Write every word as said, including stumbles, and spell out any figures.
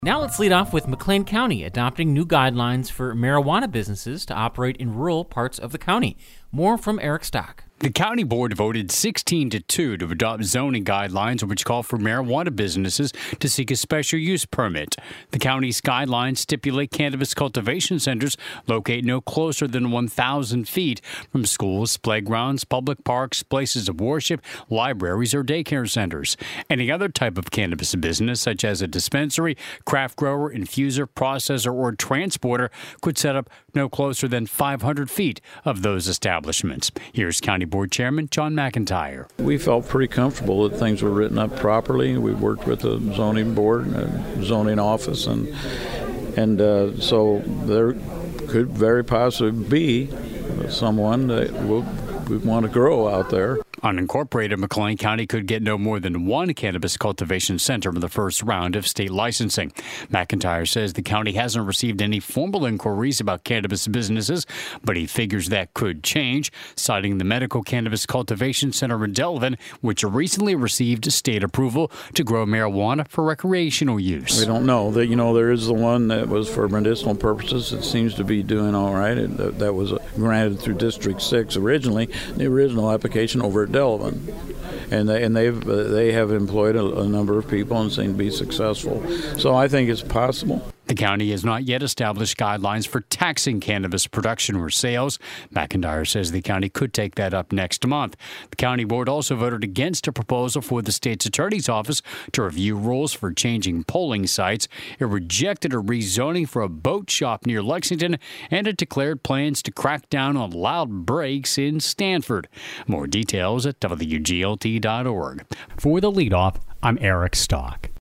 Now let's lead off with McLean County adopting new guidelines for marijuana businesses to operate in rural parts of the county. More from Eric Stock. The county board voted sixteen to two to adopt zoning guidelines which call for marijuana businesses to seek a special use permit. The county's guidelines stipulate cannabis cultivation centers locate no closer than one thousand feet from schools, playgrounds, public parks, places of worship, libraries, or daycare centers. Any other type of cannabis business, such as a dispensary, craft grower, infuser, processor, or transporter, could set up no closer than five hundred feet of those establishments. Here's County Board Chairman John McIntyre. We felt pretty comfortable that things were written up properly. We worked with the zoning board, and zoning office, and and uh, so there could very possibly be someone that will would want to grow out there. Unincorporated McLean County could get no more than one cannabis cultivation center in the first round of state licensing. McIntyre says the county hasn't received any formal inquiries about cannabis businesses, but he figures that could change, citing the Medical Cannabis Cultivation Center in Delavan, which recently received state approval to grow marijuana for recreational use. We don't know. That you know, there is the one that was for medicinal purposes. It seems to be doing all right. It, that was granted through District six originally, the original application over at Delavan, and they and they've uh, they have employed a, a number of people and seem to be successful. So I think it's possible. The county has not yet established guidelines for taxing cannabis production or sales. McIntyre says the county could take that up next month. The county board also voted against a proposal for the state's attorney's office to review rules for changing polling sites. It rejected a rezoning for a boat shop near Lexington, and it declared plans to crack down on loud brakes in Stanford. More details at W G L T dot org. For the leadoff, I'm Eric Stock.